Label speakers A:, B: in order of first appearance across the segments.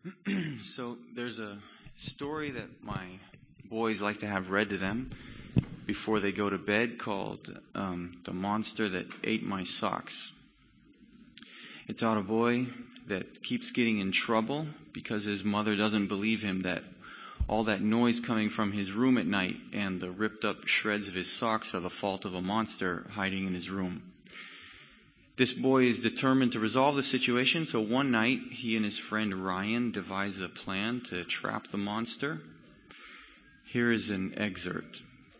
A: So there's a story that my boys like to have read to them before they go to bed called The Monster That Ate My Socks. It's about a boy that keeps getting in trouble because his mother doesn't believe him that all that noise coming from his room at night and the ripped up shreds of his socks are the fault of a monster hiding in his room. This boy is determined to resolve the situation, so one night he and his friend Ryan devise a plan to trap the monster. Here is an excerpt.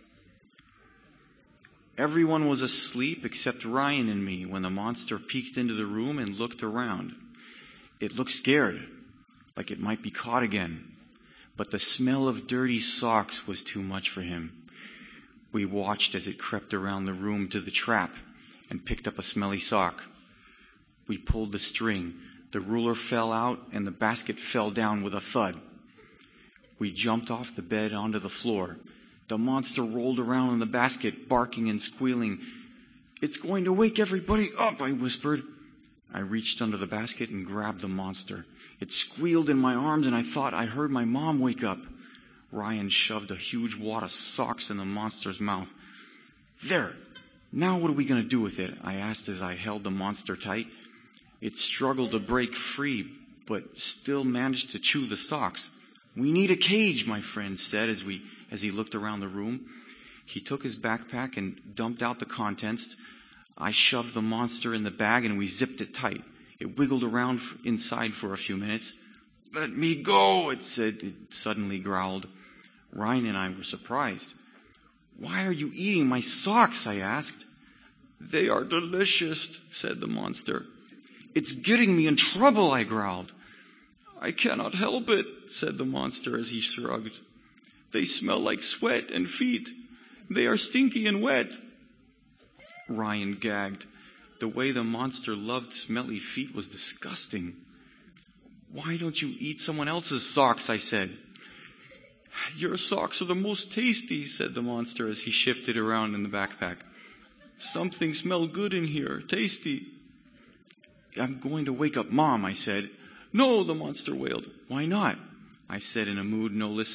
A: Everyone was asleep except Ryan and me when the monster peeked into the room and looked around. It looked scared, like it might be caught again. But the smell of dirty socks was too much for him. We watched as it crept around the room to the trap and picked up a smelly sock. We pulled the string. The ruler fell out and the basket fell down with a thud. We jumped off the bed onto the floor. The monster rolled around in the basket, barking and squealing. "It's going to wake everybody up," I whispered. I reached under the basket and grabbed the monster. It squealed in my arms and I thought I heard my mom wake up. Ryan shoved a huge wad of socks in the monster's mouth. "There! Now what are we going to do with it?" I asked as I held the monster tight. It struggled to break free, but still managed to chew the socks. "We need a cage," my friend said as he looked around the room. He took his backpack and dumped out the contents. I shoved the monster in the bag and we zipped it tight. It wiggled around inside for a few minutes. "Let me go," it said. It suddenly growled. Ryan and I were surprised. "Why are you eating my socks?" I asked. "They are delicious," said the monster. "It's getting me in trouble," I growled. "I cannot help it," said the monster as he shrugged. "They smell like sweat and feet. They are stinky and wet." Ryan gagged. The way the monster loved smelly feet was disgusting. "Why don't you eat someone else's socks?" I said. "Your socks are the most tasty," said the monster as he shifted around in the backpack. "Something smells good in here. Tasty." "I'm going to wake up Mom," I said. "No," the monster wailed. "Why not?" I said in a mood no mood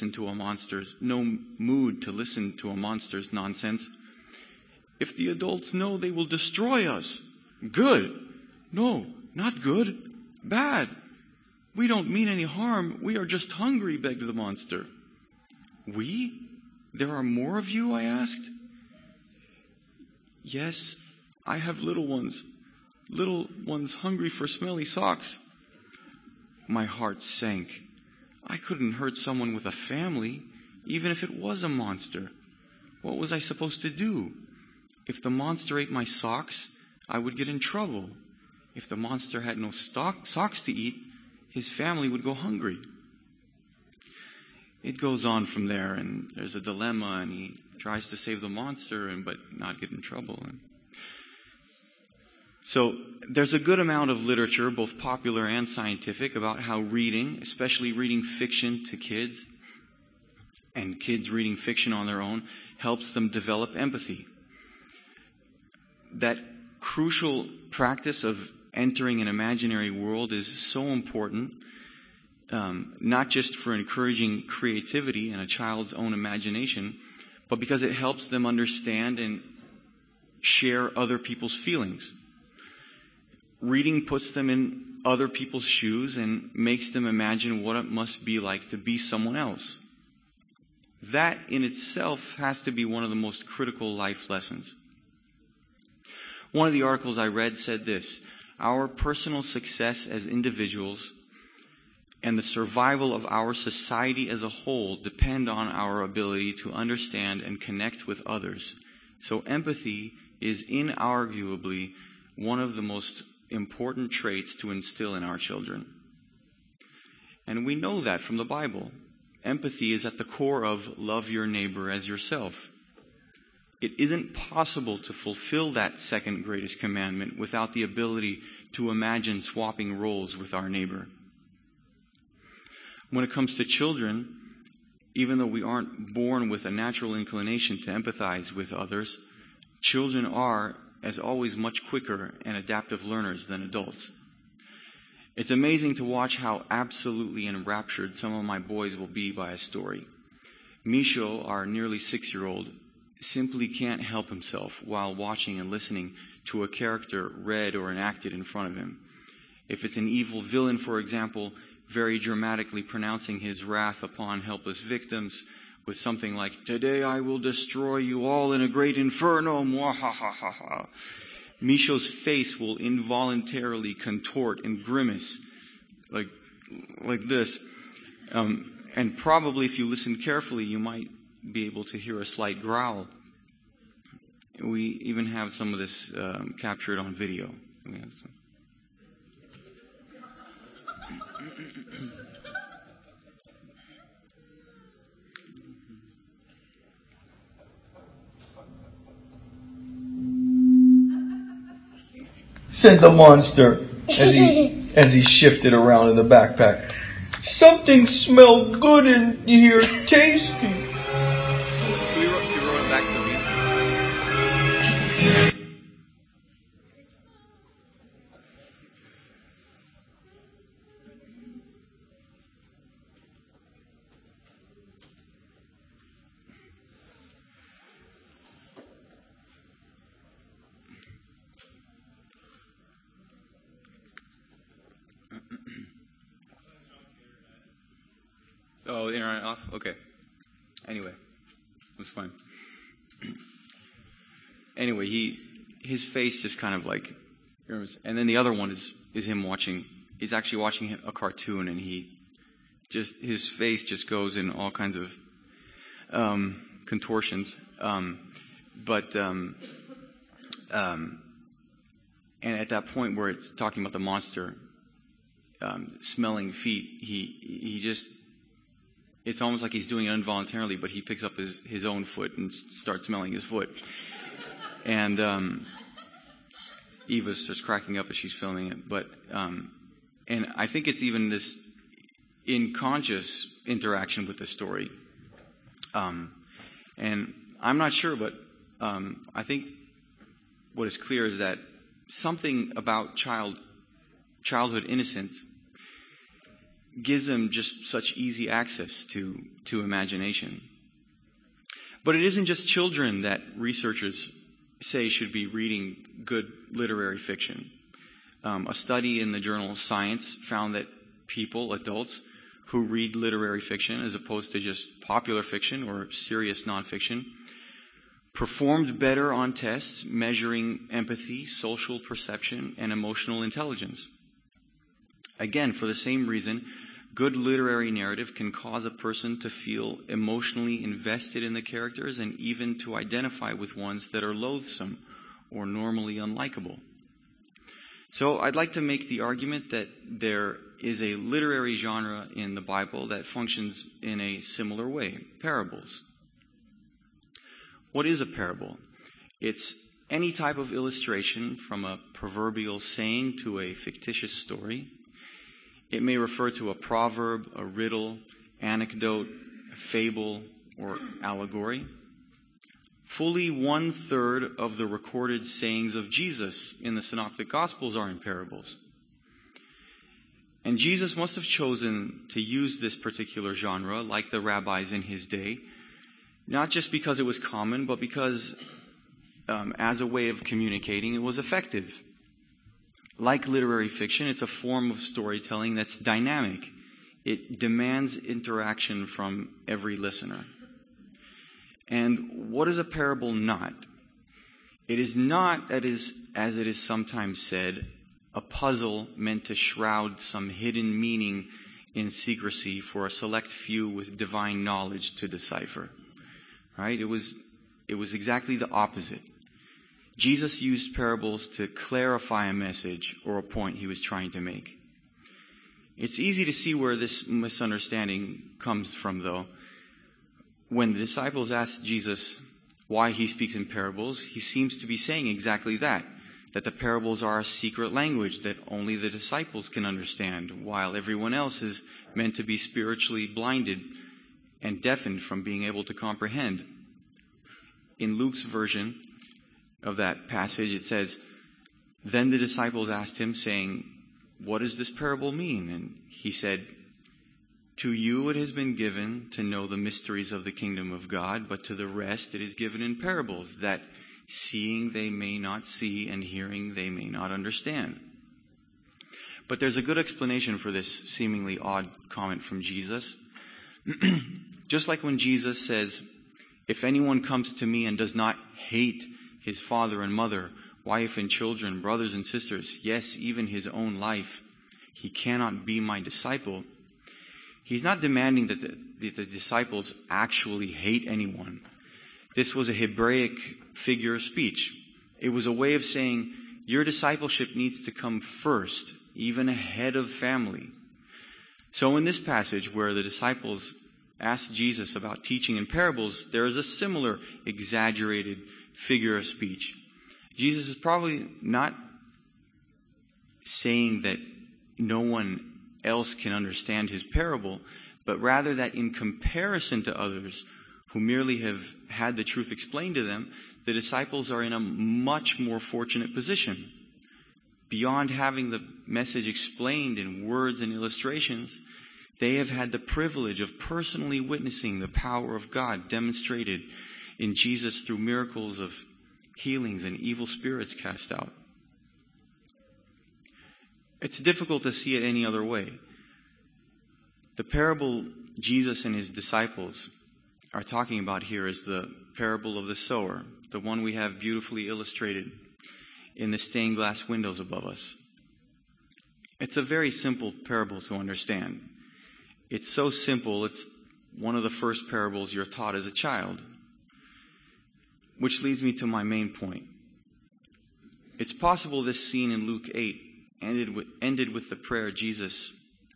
A: to listen to a monster's nonsense. "If the adults know, they will destroy us." "Good." "No, not good. Bad. We don't mean any harm. We are just hungry," begged the monster. "We? There are more of you?" I asked. "Yes, I have little ones. Little ones hungry for smelly socks." My heart sank. I couldn't hurt someone with a family, even if it was a monster. What was I supposed to do? If the monster ate my socks, I would get in trouble. If the monster had no socks to eat, his family would go hungry. It goes on from there, and there's a dilemma, and he tries to save the monster but not get in trouble. So there's a good amount of literature, both popular and scientific, about how reading, especially reading fiction to kids, and kids reading fiction on their own, helps them develop empathy. That crucial practice of entering an imaginary world is so important, not just for encouraging creativity and a child's own imagination, but because it helps them understand and share other people's feelings. Reading puts them in other people's shoes and makes them imagine what it must be like to be someone else. That in itself has to be one of the most critical life lessons. One of the articles I read said this: "Our personal success as individuals and the survival of our society as a whole depend on our ability to understand and connect with others. So empathy is inarguably one of the most important traits to instill in our children." And we know that from the Bible. Empathy is at the core of love your neighbor as yourself. It isn't possible to fulfill that second greatest commandment without the ability to imagine swapping roles with our neighbor. When it comes to children, even though we aren't born with a natural inclination to empathize with others, children are, as always, much quicker and adaptive learners than adults. It's amazing to watch how absolutely enraptured some of my boys will be by a story. Misho, our nearly 6-year-old, simply can't help himself while watching and listening to a character read or enacted in front of him. If it's an evil villain, for example, very dramatically pronouncing his wrath upon helpless victims with something like, "Today I will destroy you all in a great inferno, mwahahaha," Misho's face will involuntarily contort and grimace like this. And probably if you listen carefully, you might be able to hear a slight growl. We even have some of this captured on video.
B: Said the monster as he shifted around in the backpack. "Something smelled good in here, tasty."
A: Can you roll it back to me? Oh, the internet off? Okay. Anyway, it was fine. Anyway, his face just kind of like, and then the other one is him watching. He's actually watching a cartoon, and his face just goes in all kinds of contortions. And at that point where it's talking about the monster smelling feet, he just, it's almost like he's doing it involuntarily, but he picks up his own foot and starts smelling his foot. And Eva's just cracking up as she's filming it. But and I think it's even this unconscious interaction with the story. And I'm not sure, but I think what is clear is that something about childhood innocence gives them just such easy access to imagination. But it isn't just children that researchers say should be reading good literary fiction. A study in the journal Science found that adults who read literary fiction as opposed to just popular fiction or serious nonfiction, performed better on tests measuring empathy, social perception, and emotional intelligence. Again, for the same reason, good literary narrative can cause a person to feel emotionally invested in the characters and even to identify with ones that are loathsome or normally unlikable. So I'd like to make the argument that there is a literary genre in the Bible that functions in a similar way, parables. What is a parable? It's any type of illustration, from a proverbial saying to a fictitious story. It may refer to a proverb, a riddle, anecdote, a fable, or allegory. Fully 1/3 of the recorded sayings of Jesus in the Synoptic Gospels are in parables. And Jesus must have chosen to use this particular genre, like the rabbis in his day, not just because it was common, but because as a way of communicating, it was effective. Like literary fiction, it's a form of storytelling that's dynamic. It demands interaction from every listener. And what is a parable not? It is not, as it is sometimes said, a puzzle meant to shroud some hidden meaning in secrecy for a select few with divine knowledge to decipher. Right? It was exactly the opposite. Jesus used parables to clarify a message or a point he was trying to make. It's easy to see where this misunderstanding comes from, though. When the disciples asked Jesus why he speaks in parables, he seems to be saying exactly that the parables are a secret language that only the disciples can understand, while everyone else is meant to be spiritually blinded and deafened from being able to comprehend. In Luke's version of that passage, it says, "Then the disciples asked him, saying, what does this parable mean? And he said, to you it has been given to know the mysteries of the kingdom of God, but to the rest it is given in parables, that seeing they may not see, and hearing they may not understand. But there's a good explanation for this seemingly odd comment from Jesus. Just like when Jesus says, if anyone comes to me and does not hate his father and mother, wife and children, brothers and sisters, yes, even his own life, he cannot be my disciple. He's not demanding that the disciples actually hate anyone. This was a Hebraic figure of speech. It was a way of saying, your discipleship needs to come first, even ahead of family. So in this passage where the disciples asked Jesus about teaching in parables, there is a similar exaggerated figure of speech. Jesus is probably not saying that no one else can understand his parable, but rather that in comparison to others who merely have had the truth explained to them, the disciples are in a much more fortunate position. Beyond having the message explained in words and illustrations, they have had the privilege of personally witnessing the power of God demonstrated in Jesus through miracles of healings and evil spirits cast out. It's difficult to see it any other way. The parable Jesus and his disciples are talking about here is the parable of the sower, the one we have beautifully illustrated in the stained glass windows above us. It's a very simple parable to understand. It's so simple, it's one of the first parables you're taught as a child. Which leads me to my main point. It's possible this scene in Luke 8 ended with the prayer Jesus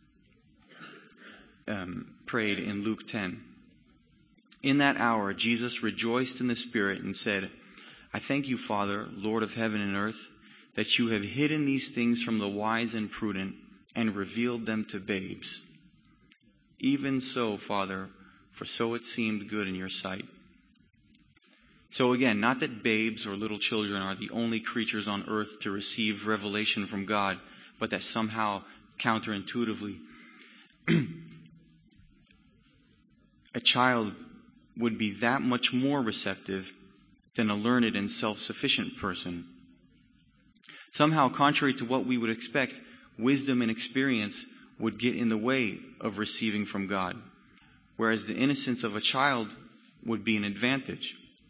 A: prayed in Luke 10. In that hour, Jesus rejoiced in the Spirit and said, I thank you, Father, Lord of heaven and earth, that you have hidden these things from the wise and prudent and revealed them to babes. Even so, Father, for so it seemed good in your sight. So again, not that babes or little children are the only creatures on earth to receive revelation from God, but that somehow, counterintuitively, a child would be that much more receptive than a learned and self-sufficient person. Somehow, contrary to what we would expect, wisdom and experience would get in the way of receiving from God, whereas the innocence of a child would be an advantage.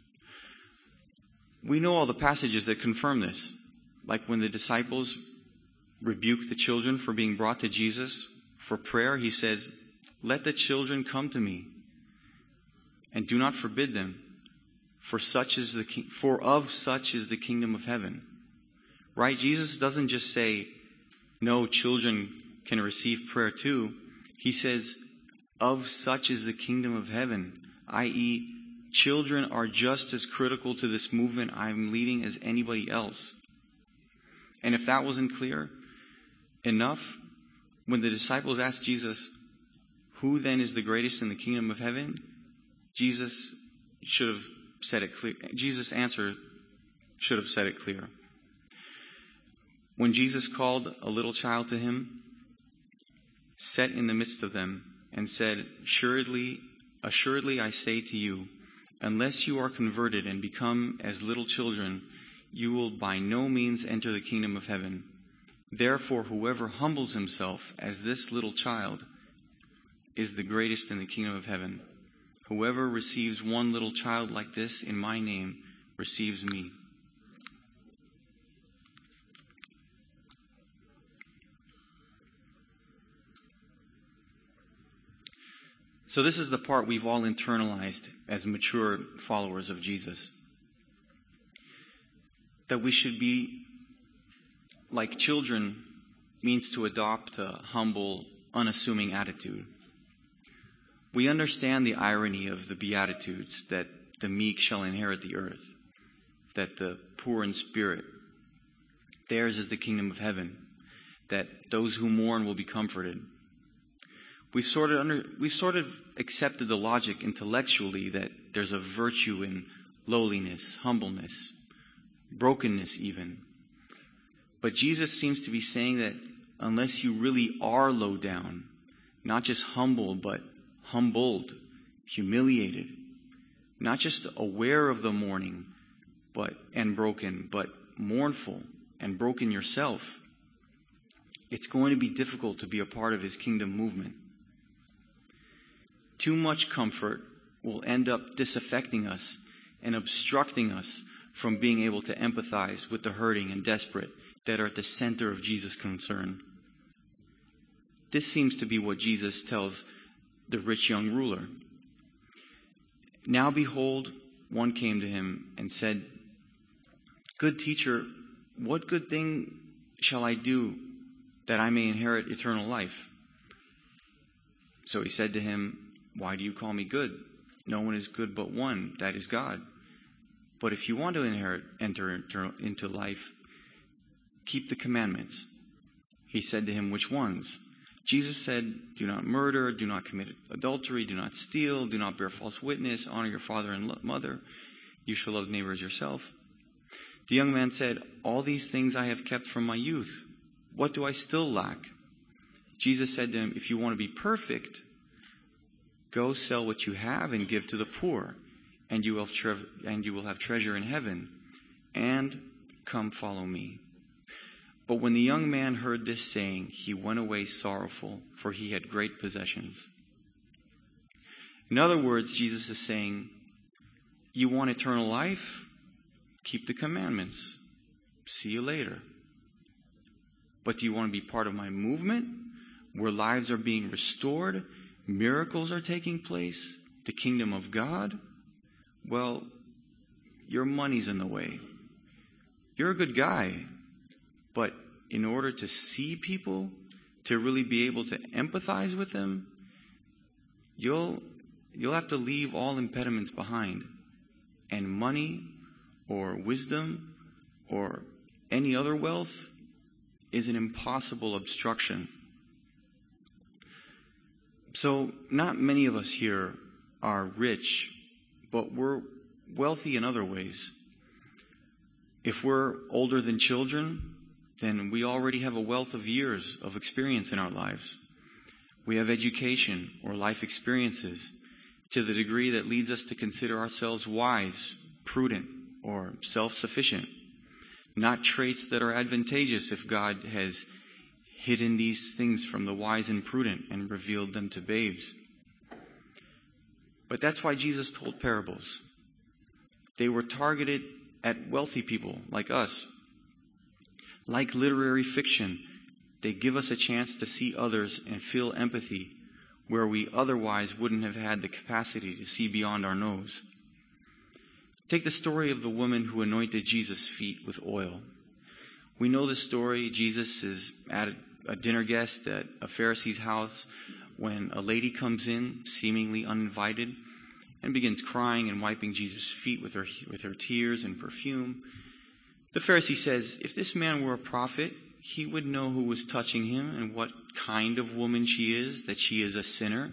A: We know all the passages that confirm this, like when the disciples rebuke the children for being brought to Jesus for prayer. He says, let the children come to me, and do not forbid them, for of such is the kingdom of heaven. Right? Jesus doesn't just say, no, children can receive prayer too. He says, of such is the kingdom of heaven, i.e., children are just as critical to this movement I'm leading as anybody else. And if that wasn't clear enough, when the disciples asked Jesus, who then is the greatest in the kingdom of heaven? Jesus should have said it clear. Jesus' answer should have said it clear. When Jesus called a little child to him, set in the midst of them, and said, assuredly I say to you, unless you are converted and become as little children, you will by no means enter the kingdom of heaven. Therefore, whoever humbles himself as this little child is the greatest in the kingdom of heaven. Whoever receives one little child like this in my name receives me. So this is the part we've all internalized as mature followers of Jesus. That we should be like children means to adopt a humble, unassuming attitude. We understand the irony of the Beatitudes, that the meek shall inherit the earth, that the poor in spirit, theirs is the kingdom of heaven, that those who mourn will be comforted. We've sort of accepted the logic intellectually that there's a virtue in lowliness, humbleness, brokenness even. But Jesus seems to be saying that unless you really are low down, not just humble, but humbled, humiliated, not just aware of the mourning and broken, but mournful and broken yourself, it's going to be difficult to be a part of his kingdom movement. Too much comfort will end up disaffecting us and obstructing us from being able to empathize with the hurting and desperate that are at the center of Jesus' concern. This seems to be what Jesus tells the rich young ruler. Now behold, one came to him and said, "Good teacher, what good thing shall I do that I may inherit eternal life?" So he said to him, "Why do you call me good? No one is good but one, that is God. But if you want to enter into life, keep the commandments." He said to him, "Which ones?" Jesus said, "Do not murder, do not commit adultery, do not steal, do not bear false witness, honor your father and mother. You shall love neighbor as yourself." The young man said, "All these things I have kept from my youth. What do I still lack?" Jesus said to him, "If you want to be perfect, go sell what you have and give to the poor, and you will have treasure in heaven. And come follow me." But when the young man heard this saying, he went away sorrowful, for he had great possessions. In other words, Jesus is saying, you want eternal life? Keep the commandments. See you later. But do you want to be part of my movement, where lives are being restored, miracles are taking place, the kingdom of God? Well, your money's in the way. You're a good guy, but in order to see people, to really be able to empathize with them, you'll have to leave all impediments behind. And money or wisdom or any other wealth is an impossible obstruction. So not many of us here are rich, but we're wealthy in other ways. If we're older than children, then we already have a wealth of years of experience in our lives. We have education or life experiences to the degree that leads us to consider ourselves wise, prudent, or self-sufficient. Not traits that are advantageous if God has hidden these things from the wise and prudent and revealed them to babes. But that's why Jesus told parables. They were targeted at wealthy people like us. Like literary fiction, they give us a chance to see others and feel empathy where we otherwise wouldn't have had the capacity to see beyond our nose. Take the story of the woman who anointed Jesus' feet with oil. We know the story. Jesus is at a dinner guest at a Pharisee's house when a lady comes in, seemingly uninvited, and begins crying and wiping Jesus' feet with her tears and perfume. The Pharisee says, if this man were a prophet, he would know who was touching him and what kind of woman she is, that she is a sinner.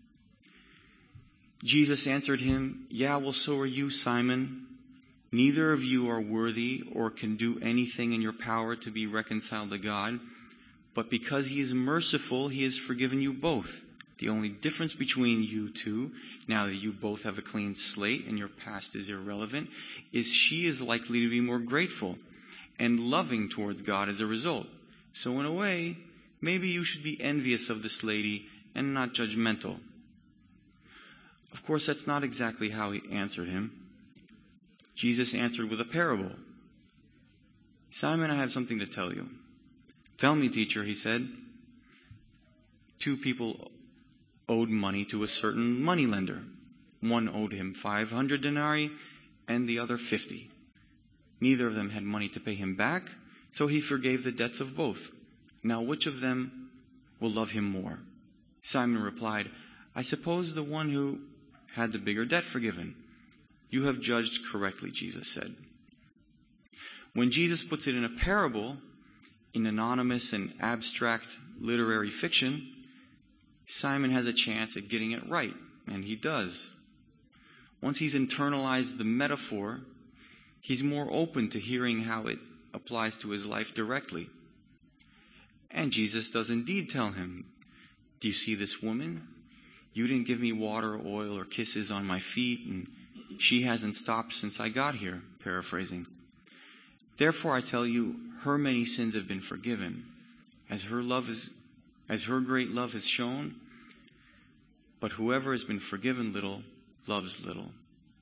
A: Jesus answered him, "Yeah, well, so are you, Simon. Neither of you are worthy or can do anything in your power to be reconciled to God. But because he is merciful, he has forgiven you both. The only difference between you two, now that you both have a clean slate and your past is irrelevant, is she is likely to be more grateful and loving towards God as a result. So in a way, maybe you should be envious of this lady and not judgmental." Of course, that's not exactly how he answered him. Jesus answered with a parable. "Simon, I have something to tell you." "Tell me, teacher," he said. Two people owed money to a certain moneylender. One owed him 500 denarii and the other 50. Neither of them had money to pay him back, so he forgave the debts of both. Now which of them will love him more? Simon replied, "I suppose the one who had the bigger debt forgiven." "You have judged correctly," Jesus said. When Jesus puts it in a parable, in anonymous and abstract literary fiction, Simon has a chance at getting it right, and he does. Once he's internalized the metaphor, he's more open to hearing how it applies to his life directly. And Jesus does indeed tell him, "Do you see this woman? You didn't give me water, oil, or kisses on my feet, and she hasn't stopped since I got here," paraphrasing. "Therefore I tell you, her many sins have been forgiven, as her great love has shown. But whoever has been forgiven little loves little."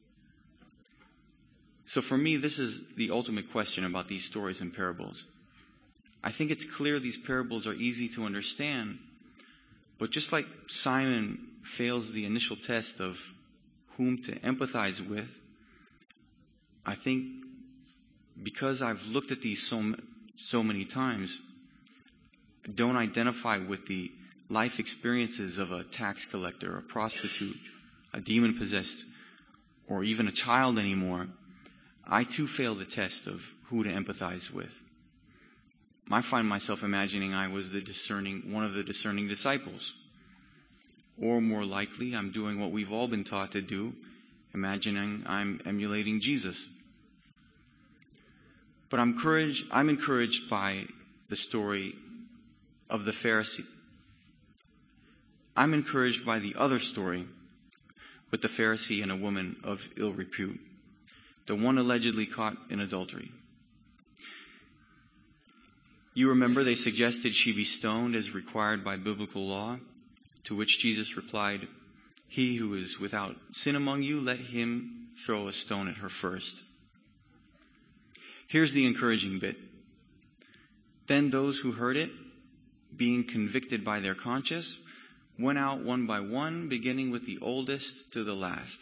A: So for me, this is the ultimate question about these stories and parables. I think it's clear these parables are easy to understand, but just like Simon fails the initial test of whom to empathize with, I think because I've looked at these so many times, I don't identify with the life experiences of a tax collector, a prostitute, a demon-possessed, or even a child anymore. I too fail the test of who to empathize with. I find myself imagining I was one of the discerning disciples. Or more likely, I'm doing what we've all been taught to do, imagining I'm emulating Jesus. But I'm encouraged by the story of the Pharisee. I'm encouraged by the other story with the Pharisee and a woman of ill repute, the one allegedly caught in adultery. You remember they suggested she be stoned as required by biblical law, to which Jesus replied, "He who is without sin among you, let him throw a stone at her first." Here's the encouraging bit. Then those who heard it, being convicted by their conscience, went out one by one, beginning with the oldest to the last.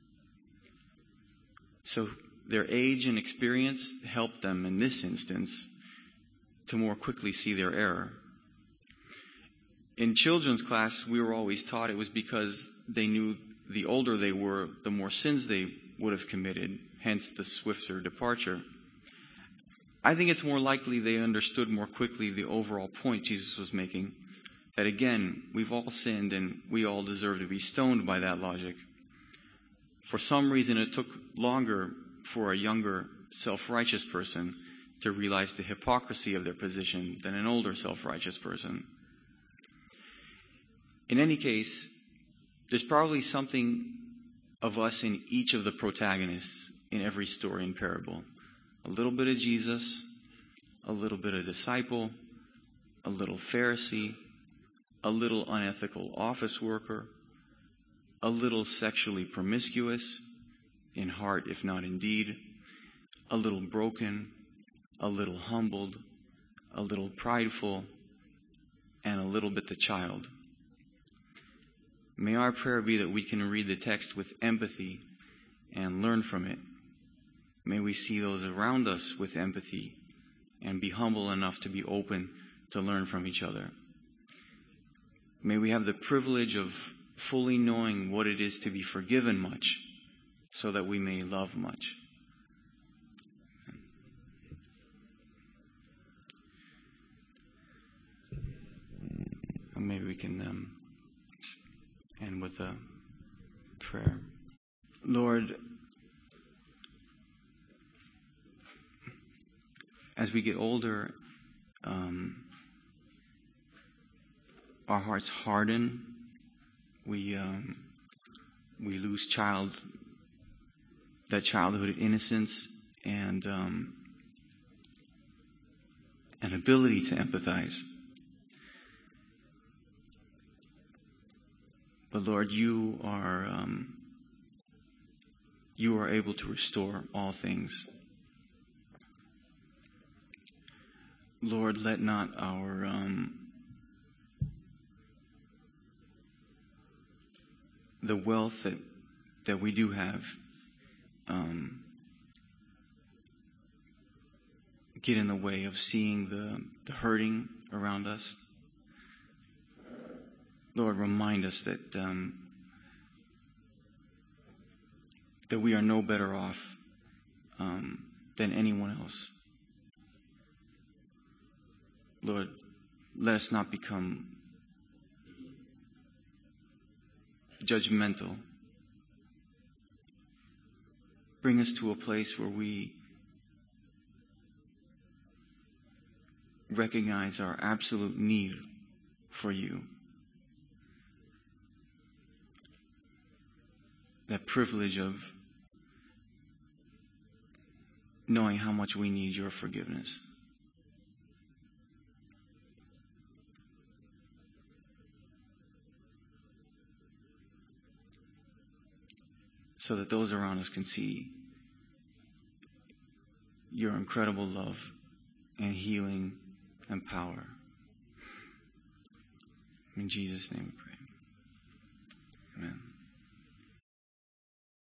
A: So their age and experience helped them in this instance to more quickly see their error. In children's class, we were always taught it was because they knew the older they were, the more sins they would have committed, hence the swifter departure. I think it's more likely they understood more quickly the overall point Jesus was making, that again, we've all sinned and we all deserve to be stoned by that logic. For some reason, it took longer for a younger, self-righteous person to realize the hypocrisy of their position than an older, self-righteous person. In any case, there's probably something of us in each of the protagonists in every story and parable. A little bit of Jesus, a little bit of disciple, a little Pharisee, a little unethical office worker, a little sexually promiscuous, in heart if not in deed, a little broken, a little humbled, a little prideful, and a little bit the child. May our prayer be that we can read the text with empathy and learn from it. May we see those around us with empathy and be humble enough to be open to learn from each other. May we have the privilege of fully knowing what it is to be forgiven much so that we may love much. And maybe we can end with a prayer. Lord, as we get older, our hearts harden. We lose that childhood innocence and an ability to empathize. But Lord, you are able to restore all things. Lord, let not our the wealth that we do have get in the way of seeing the hurting around us. Lord, remind us that we are no better off than anyone else. Lord, let us not become judgmental. Bring us to a place where we recognize our absolute need for you. That privilege of knowing how much we need your forgiveness. So that those around us can see your incredible love and healing and power. In Jesus' name we pray. Amen.